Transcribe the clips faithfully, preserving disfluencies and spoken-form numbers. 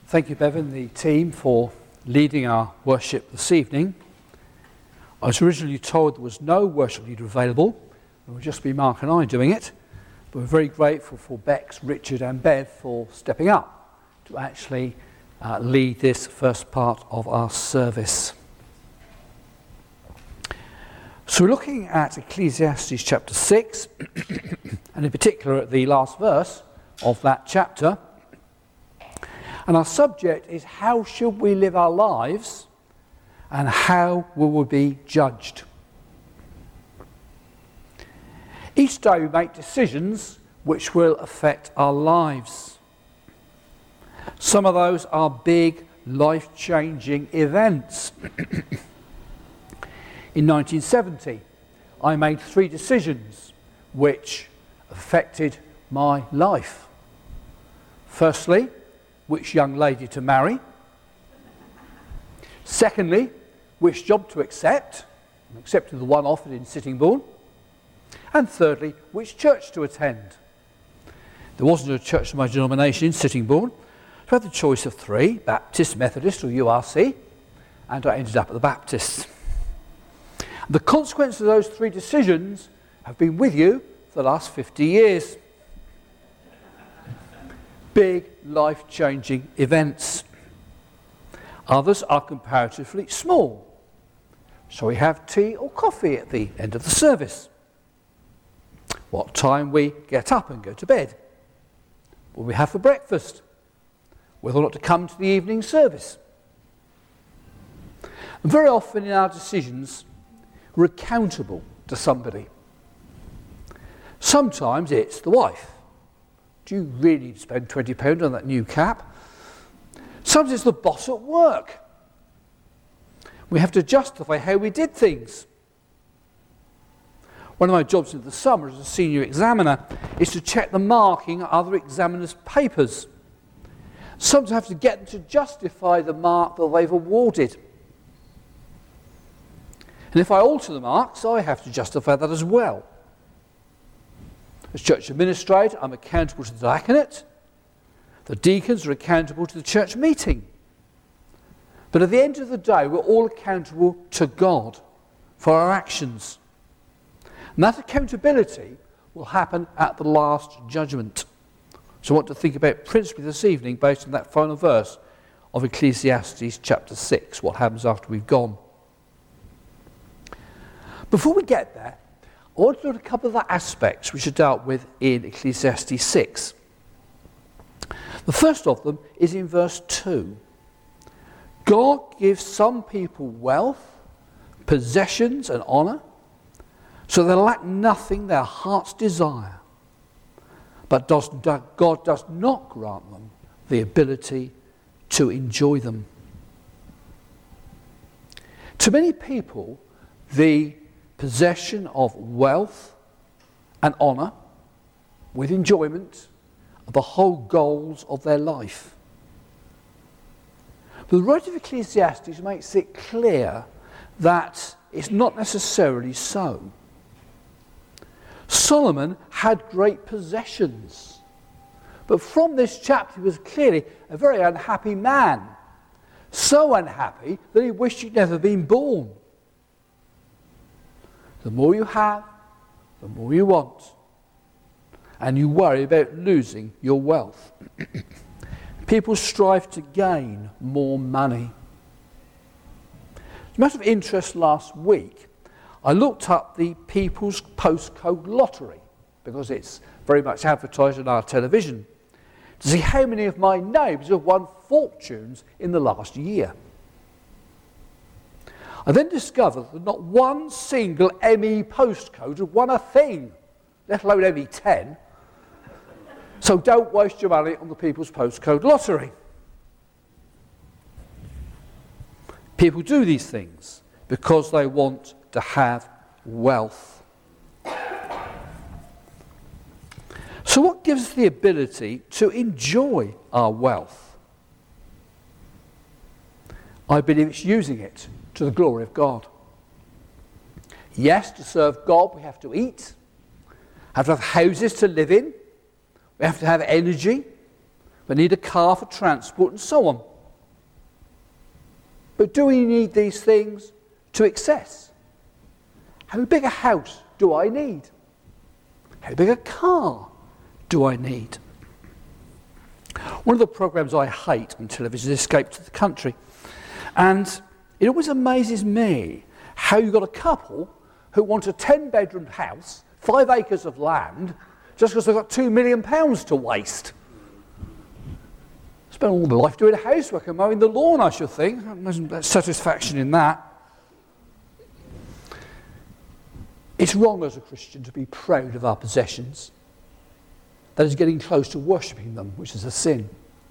Thank you, Bevan, the team, for leading our worship this evening. I was originally told there was no worship leader available. It would just be Mark and I doing it. But we're very grateful for Bex, Richard and Bev for stepping up to actually uh, lead this first part of our service. So we're looking at Ecclesiastes chapter six, and in particular at the last verse of that chapter. And our subject is, how should we live our lives and how will we be judged? Each day we make decisions which will affect our lives. Some of those are big, life-changing events. In nineteen seventy, I made three decisions which affected my life. Firstly, which young lady to marry. Secondly, which job to accept. I accepted the one offered in Sittingbourne. And thirdly, which church to attend. There wasn't a church of my denomination in Sittingbourne, so I had the choice of three, Baptist, Methodist or U R C, and I ended up at the Baptist. The consequences of those three decisions have been with you for the last fifty years. Big, life-changing events. Others are comparatively small. So we have tea or coffee at the end of the service. What time we get up and go to bed. What we have for breakfast. Whether or not to come to the evening service. And very often in our decisions, we're accountable to somebody. Sometimes it's the wife. Do you really need to spend twenty pounds on that new cap? Sometimes it's the boss at work. We have to justify how we did things. One of my jobs in the summer as a senior examiner is to check the marking of other examiners' papers. Sometimes I have to get them to justify the mark that they've awarded. And if I alter the marks, I have to justify that as well. As church administrator, I'm accountable to the diaconate. The deacons are accountable to the church meeting. But at the end of the day, we're all accountable to God for our actions. And that accountability will happen at the last judgment. So I want to think about principally this evening, based on that final verse of Ecclesiastes chapter six, what happens after we've gone. Before we get there, I want to look at a couple of the aspects which are dealt with in Ecclesiastes six. The first of them is in verse two. God gives some people wealth, possessions and honour, so they lack nothing their hearts desire. But does, God does not grant them the ability to enjoy them. To many people, the possession of wealth and honour with enjoyment are the whole goals of their life. But the writer of Ecclesiastes makes it clear that it's not necessarily so. Solomon had great possessions, but from this chapter he was clearly a very unhappy man. So unhappy that he wished he'd never been born. The more you have, the more you want. And you worry about losing your wealth. People strive to gain more money. As a matter of interest, last week, I looked up the People's Postcode Lottery, because it's very much advertised on our television, to see how many of my neighbours have won fortunes in the last year. I then discovered that not one single M E postcode had won a thing, let alone M E ten. So don't waste your money on the People's Postcode Lottery. People do these things because they want to have wealth. So what gives us the ability to enjoy our wealth? I believe it's using it to the glory of God. Yes, to serve God we have to eat, have to have houses to live in, we have to have energy, They need a car for transport and so on. But do we need these things to excess? How big a house do I need? How big a car do I need? One of the programmes I hate on television is Escape to the Country. And it always amazes me how you've got a couple who want a ten-bedroom house, five acres of land, just because they've got two million pounds to waste. Spend all my life doing housework and mowing the lawn, I should think. There's satisfaction in that. It's wrong as a Christian to be proud of our possessions. That is getting close to worshipping them, which is a sin.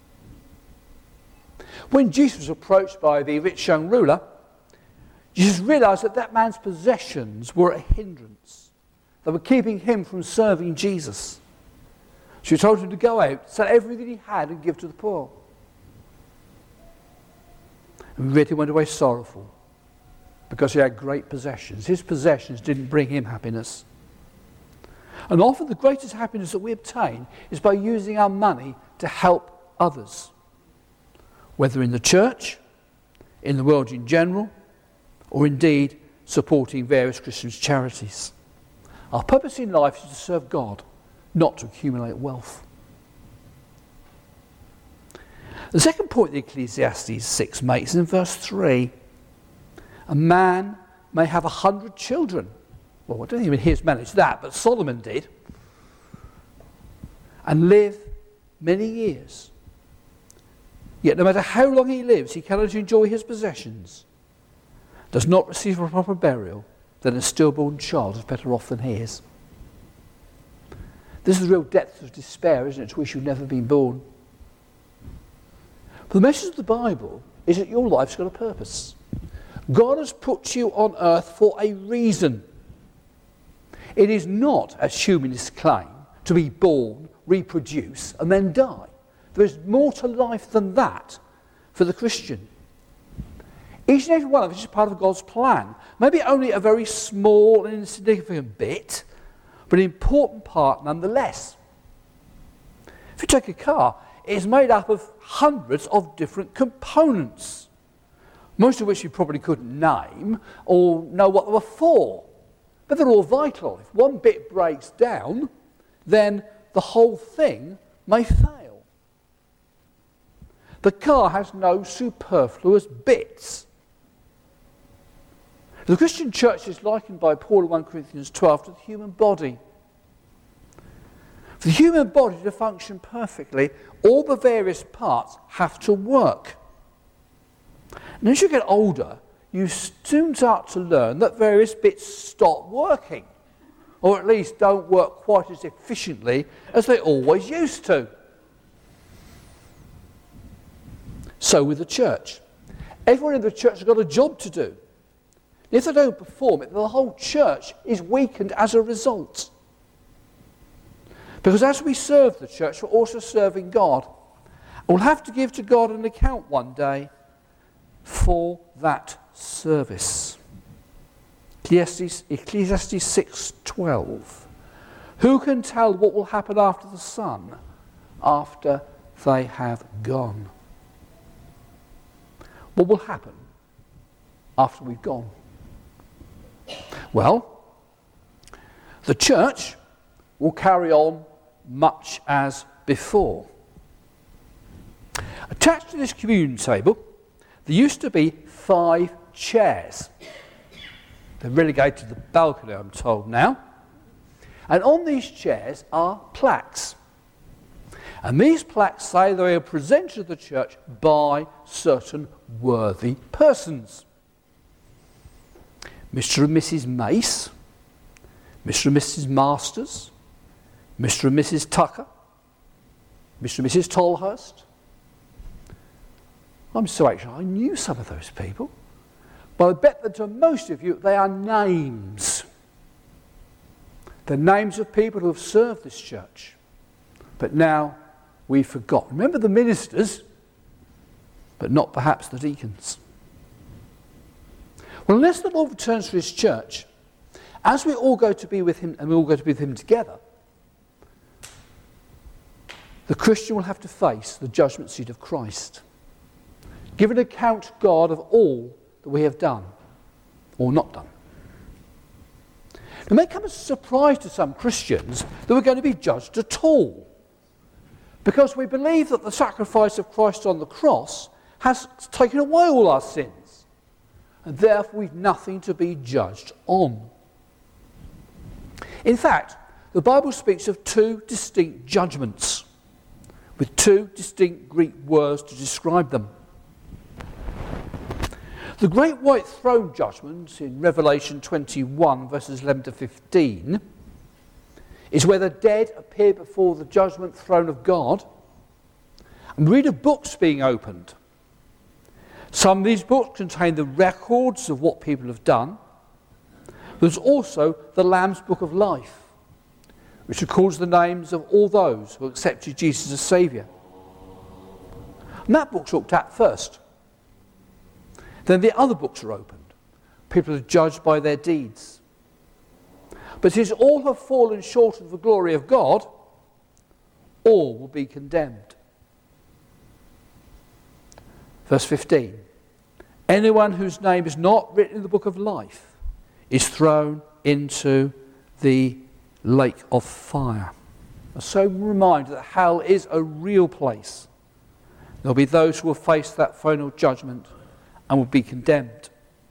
When Jesus was approached by the rich young ruler, Jesus realised that that man's possessions were a hindrance. They were keeping him from serving Jesus. So he told him to go out, sell everything he had and give to the poor. And yet he went away sorrowful because he had great possessions. His possessions didn't bring him happiness. And often the greatest happiness that we obtain is by using our money to help others, whether in the church, in the world in general, or indeed supporting various Christian charities. Our purpose in life is to serve God, not to accumulate wealth. The second point that Ecclesiastes six makes is in verse three. A man may have a hundred children. Well, I don't even hear he's managed that, but Solomon did. And live many years. Yet no matter how long he lives, he cannot enjoy his possessions. Does not receive a proper burial, then a stillborn child is better off than he is. This is the real depth of despair, isn't it, to wish you'd never been born. But the message of the Bible is that your life's got a purpose. God has put you on earth for a reason. It is not, as humanists claim, to be born, reproduce, and then die. There is more to life than that for the Christian. Each and every one of us is part of God's plan. Maybe only a very small and insignificant bit, but an important part nonetheless. If you take a car, it is made up of hundreds of different components, most of which you probably couldn't name or know what they were for. But they're all vital. If one bit breaks down, then the whole thing may fail. The car has no superfluous bits. The Christian church is likened by Paul in First Corinthians twelve to the human body. For the human body to function perfectly, all the various parts have to work. And as you get older, you soon start to learn that various bits stop working, or at least don't work quite as efficiently as they always used to. So with the church. Everyone in the church has got a job to do. If they don't perform it, the whole church is weakened as a result. Because as we serve the church, we're also serving God. And we'll have to give to God an account one day for that service. Ecclesiastes, Ecclesiastes six twelve. Who can tell what will happen after the sun, after they have gone? What will happen after we've gone? Well, the church will carry on much as before. Attached to this communion table, there used to be five chairs. They're relegated to the balcony, I'm told now. And on these chairs are plaques. And these plaques say they are presented to the church by certain worthy persons. Mister and Missus Mace, Mister and Missus Masters, Mister and Missus Tucker, Mister and Missus Tolhurst. I'm sorry, actually, I knew some of those people. But I bet that to most of you, they are names. They're names of people who have served this church. But now we've forgotten. Remember the ministers, but not perhaps the deacons. Well, unless the Lord returns for his church, as we all go to be with him, and we all go to be with him together, the Christian will have to face the judgment seat of Christ. Give an account to God of all that we have done or not done. It may come as a surprise to some Christians that we're going to be judged at all, because we believe that the sacrifice of Christ on the cross has taken away all our sins, and therefore we've nothing to be judged on. In fact, the Bible speaks of two distinct judgments, with two distinct Greek words to describe them. The great white throne judgment in Revelation twenty-one, verses eleven to fifteen, is where the dead appear before the judgment throne of God and read of books being opened. Some of these books contain the records of what people have done. There's also the Lamb's Book of Life, which records the names of all those who accepted Jesus as Saviour. And that book's looked at first. Then the other books are opened. People are judged by their deeds. But since all have fallen short of the glory of God, all will be condemned. Verse fifteen. Anyone whose name is not written in the book of life is thrown into the lake of fire. A sobering reminder that hell is a real place. There will be those who will face that final judgment and will be condemned.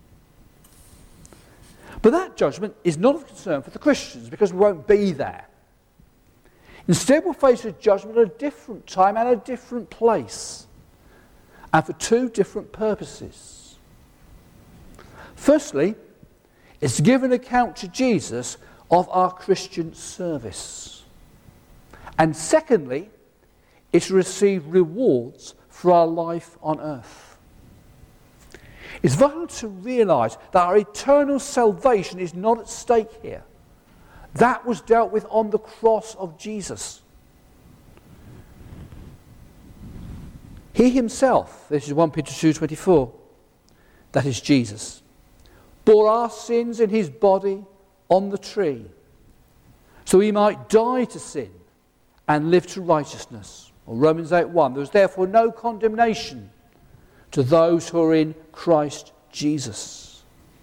But that judgment is not of concern for the Christians, because we won't be there. Instead, we'll face a judgment at a different time and a different place, and for two different purposes. Firstly, it's to give an account to Jesus of our Christian service. And secondly, it's to receive rewards for our life on earth. It's vital to realise that our eternal salvation is not at stake here. That was dealt with on the cross of Jesus. He himself, this is First Peter two twenty-four, that is Jesus, bore our sins in his body on the tree, so he might die to sin and live to righteousness. Or Romans eight one, there is therefore no condemnation to those who are in Christ Jesus.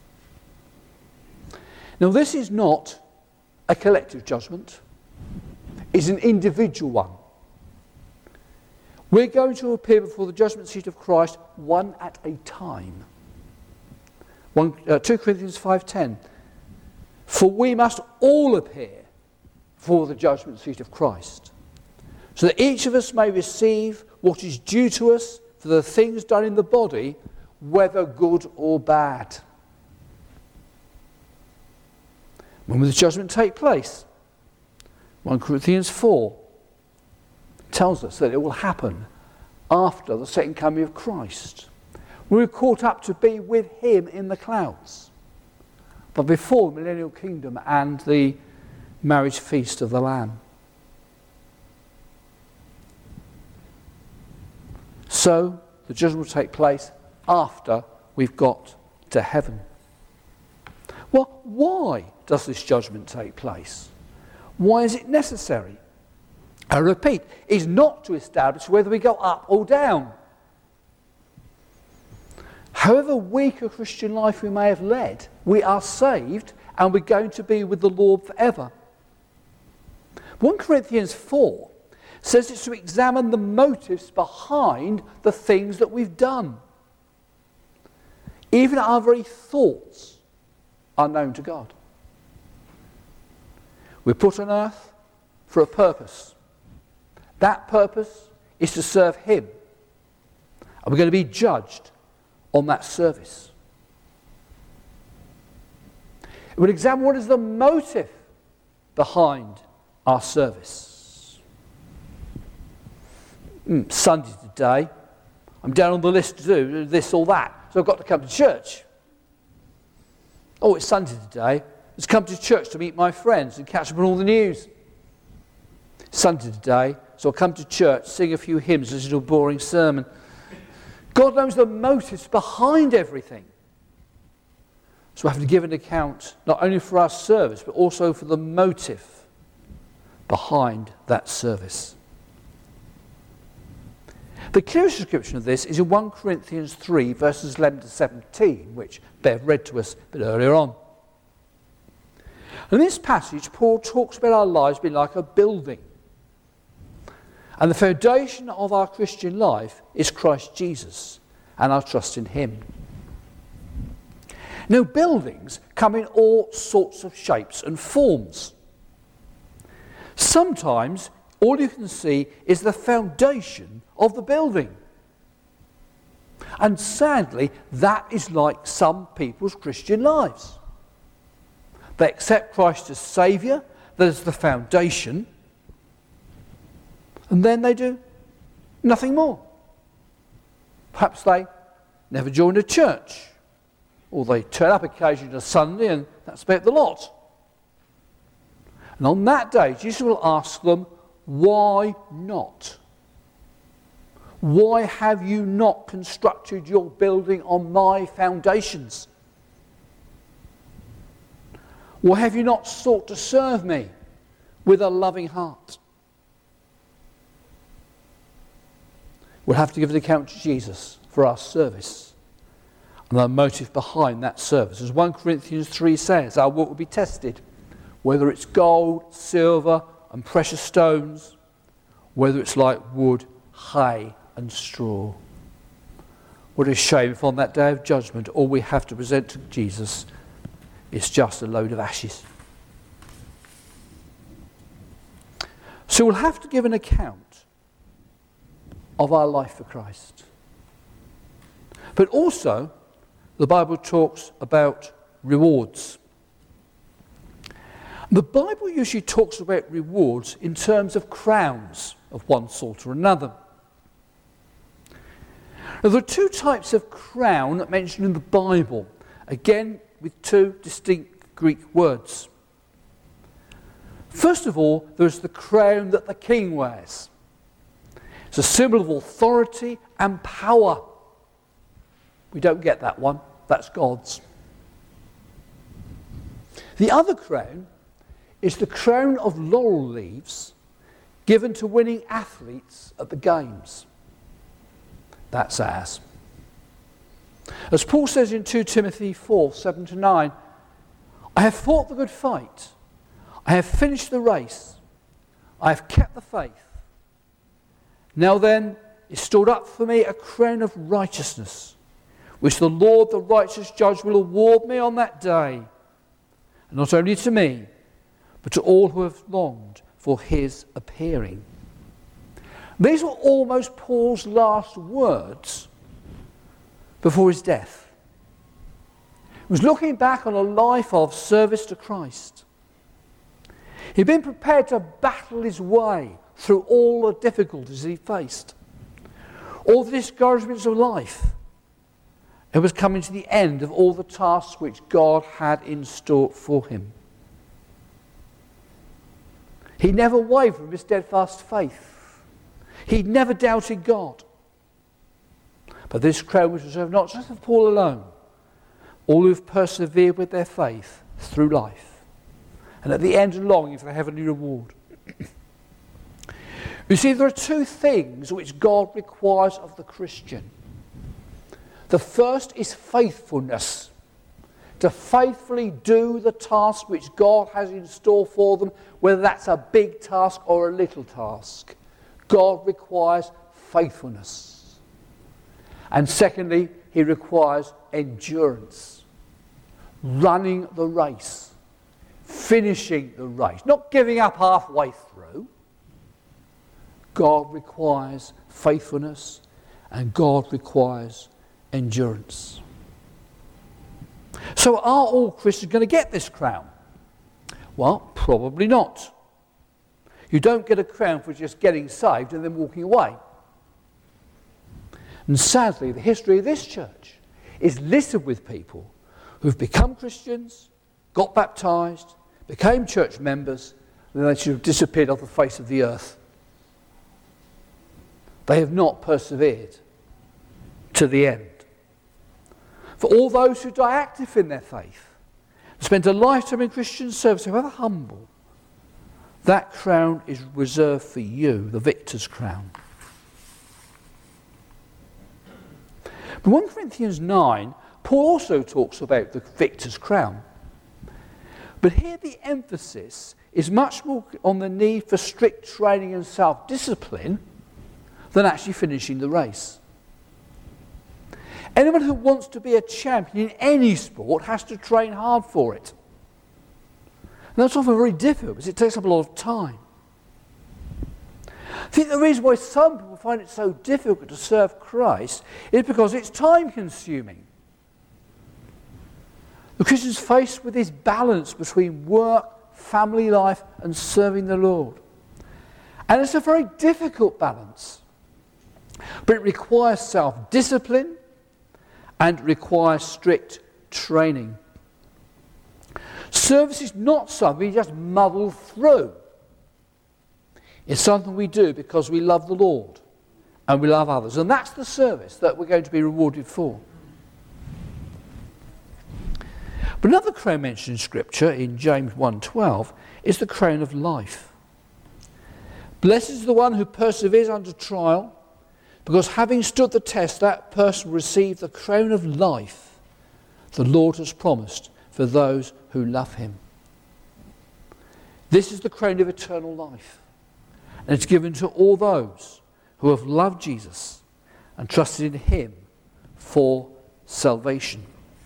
Now, this is not a collective judgment. It's an individual one. We're going to appear before the judgment seat of Christ one at a time. One, uh, Second Corinthians five ten. For we must all appear before the judgment seat of Christ, so that each of us may receive what is due to us for the things done in the body, whether good or bad. When will the judgment take place? First Corinthians four tells us that it will happen after the second coming of Christ. We're caught up to be with him in the clouds, but before the millennial kingdom and the marriage feast of the Lamb. So the judgment will take place after we've got to heaven. Well, why does this judgment take place? Why is it necessary? I repeat, it's not to establish whether we go up or down. However weak a Christian life we may have led, we are saved and we're going to be with the Lord forever. First Corinthians four says it's to examine the motives behind the things that we've done. Even our very thoughts are known to God. We're put on earth for a purpose. That purpose is to serve him. And we're going to be judged on that service. We'll examine what is the motive behind our service. Mm, Sunday today, I'm down on the list to do this or that, so I've got to come to church. Oh, it's Sunday today. Let's come to church to meet my friends and catch up on all the news. Sunday today, so I'll come to church, sing a few hymns, listen to a boring sermon. God knows the motives behind everything. So we have to give an account not only for our service, but also for the motive behind that service. The clearest description of this is in First Corinthians three, verses eleven to seventeen, which Bev read to us a bit earlier on. In this passage, Paul talks about our lives being like a building. And the foundation of our Christian life is Christ Jesus and our trust in him. Now, buildings come in all sorts of shapes and forms. Sometimes all you can see is the foundation of the building. And sadly, that is like some people's Christian lives. They accept Christ as Saviour, that is the foundation, and then they do nothing more. Perhaps they never joined a church, or they turn up occasionally on Sunday and that's about the lot. And on that day, Jesus will ask them, why not? Why have you not constructed your building on my foundations? Why have you not sought to serve me with a loving heart? We'll have to give an account to Jesus for our service and the motive behind that service. As First Corinthians three says, our work will be tested, whether it's gold, silver and precious stones, whether it's like wood, hay and straw. What a shame if on that day of judgment all we have to present to Jesus is just a load of ashes. So we'll have to give an account of our life for Christ. But also, the Bible talks about rewards. The Bible usually talks about rewards in terms of crowns of one sort or another. Now, there are two types of crown mentioned in the Bible, again with two distinct Greek words. First of all, there's the crown that the king wears. It's a symbol of authority and power. We don't get that one. That's God's. The other crown is the crown of laurel leaves given to winning athletes at the games. That's ours. As Paul says in Second Timothy four, seven to nine, I have fought the good fight. I have finished the race. I have kept the faith. Now then, is stored up for me a crown of righteousness, which the Lord, the righteous judge, will award me on that day. And not only to me, but to all who have longed for his appearing. These were almost Paul's last words before his death. He was looking back on a life of service to Christ. He'd been prepared to battle his way through all the difficulties he faced, all the discouragements of life. It was coming to the end of all the tasks which God had in store for him. He never wavered from his steadfast faith. He never doubted God. But this crown was reserved not just for Paul alone, all who have persevered with their faith through life, and at the end longing for the heavenly reward. You see, there are two things which God requires of the Christian. The first is faithfulness, to faithfully do the task which God has in store for them, whether that's a big task or a little task. God requires faithfulness. And secondly, he requires endurance, running the race, finishing the race, not giving up halfway through. God requires faithfulness and God requires endurance. So are all Christians going to get this crown? Well, probably not. You don't get a crown for just getting saved and then walking away. And sadly, the history of this church is littered with people who've become Christians, got baptised, became church members, and then they should have disappeared off the face of the earth. They have not persevered to the end. For all those who die active in their faith, spend a lifetime in Christian service, however humble, that crown is reserved for you, the victor's crown. But First Corinthians nine, Paul also talks about the victor's crown. But here the emphasis is much more on the need for strict training and self-discipline than actually finishing the race. Anyone who wants to be a champion in any sport has to train hard for it. And that's often very difficult because it takes up a lot of time. I think the reason why some people find it so difficult to serve Christ is because it's time consuming. The Christian's faced with this balance between work, family life and serving the Lord. And it's a very difficult balance. But it requires self-discipline and it requires strict training. Service is not something we just muddle through. It's something we do because we love the Lord and we love others. And that's the service that we're going to be rewarded for. But another crown mentioned in Scripture, in James one twelve, is the crown of life. Blessed is the one who perseveres under trial, because having stood the test, that person will receive the crown of life the Lord has promised for those who love him. This is the crown of eternal life. And it's given to all those who have loved Jesus and trusted in him for salvation.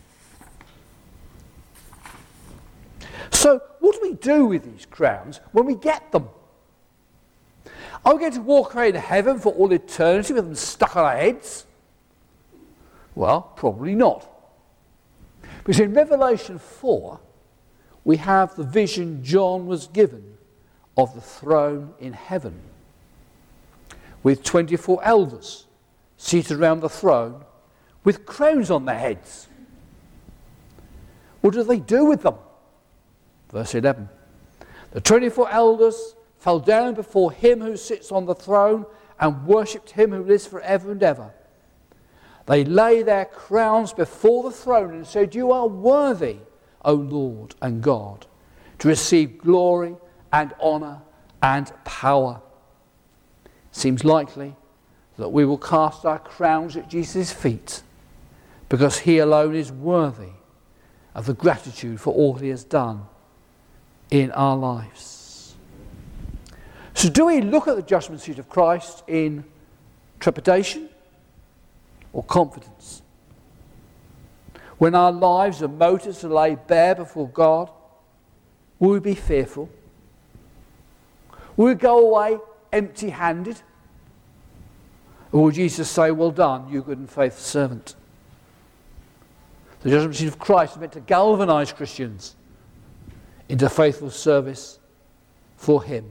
So, what do we do with these crowns when we get them? Are we going to walk around heaven for all eternity with them stuck on our heads? Well, probably not. Because in Revelation four, we have the vision John was given of the throne in heaven, with twenty-four elders seated around the throne with crowns on their heads. What do they do with them? Verse eleven. The twenty-four elders fell down before him who sits on the throne and worshipped him who lives forever and ever. They lay their crowns before the throne and said, "You are worthy, O Lord and God, to receive glory and honour and power." Seems likely that we will cast our crowns at Jesus' feet because he alone is worthy of the gratitude for all he has done in our lives. So do we look at the judgment seat of Christ in trepidation or confidence? When our lives and motives are laid bare before God, will we be fearful? Will we go away empty-handed? Or will Jesus say, "Well done, you good and faithful servant"? The judgment seat of Christ is meant to galvanise Christians into faithful service for him.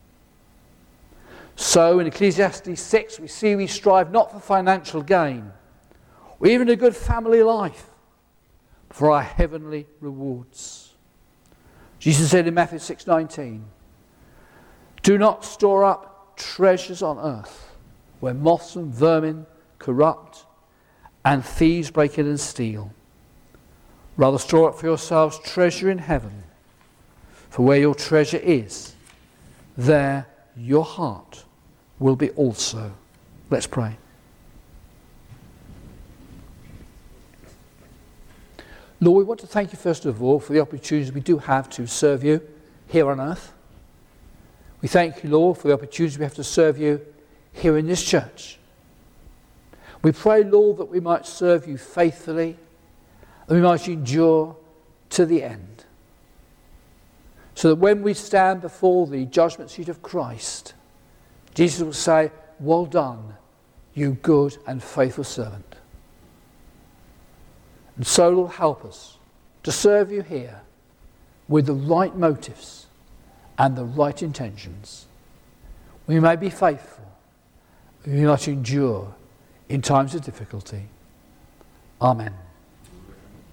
So in Ecclesiastes six we see we strive not for financial gain or even a good family life, but for our heavenly rewards. Jesus said in Matthew six nineteen, "Do not store up treasures on earth where moths and vermin corrupt and thieves break in and steal. Rather store up for yourselves treasure in heaven, for where your treasure is, there your heart will be also." Let's pray. Lord, we want to thank you first of all for the opportunities we do have to serve you here on earth. We thank you, Lord, for the opportunities we have to serve you here in this church. We pray, Lord, that we might serve you faithfully, that we might endure to the end, so that when we stand before the judgment seat of Christ, Jesus will say, "Well done, you good and faithful servant." And so, Lord, help us to serve you here with the right motives and the right intentions. We may be faithful, we might endure in times of difficulty. Amen.